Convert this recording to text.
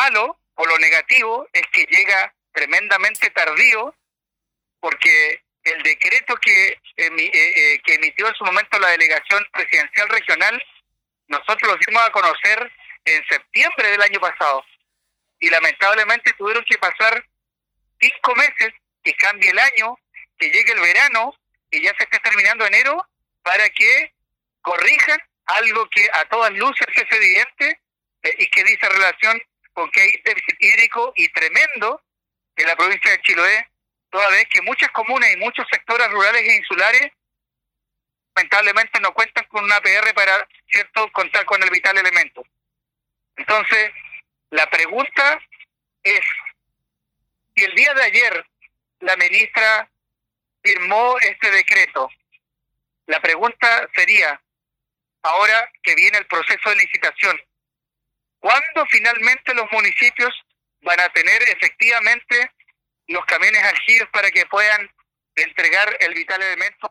malo o lo negativo es que llega tremendamente tardío, porque el decreto que emitió en su momento la delegación presidencial regional, nosotros lo dimos a conocer en septiembre del año pasado, y lamentablemente tuvieron que pasar 5 meses, que cambie el año, que llegue el verano, que ya se esté terminando enero, para que corrijan algo que a todas luces es evidente y que dice relación con que hay déficit hídrico y tremendo en la provincia de Chiloé, toda vez que muchas comunas y muchos sectores rurales e insulares lamentablemente no cuentan con una APR para, cierto, contar con el vital elemento. Entonces, la pregunta es, si el día de ayer la ministra firmó este decreto, la pregunta sería, ahora que viene el proceso de licitación, ¿cuándo finalmente los municipios van a tener efectivamente los camiones aljidos para que puedan entregar el vital elemento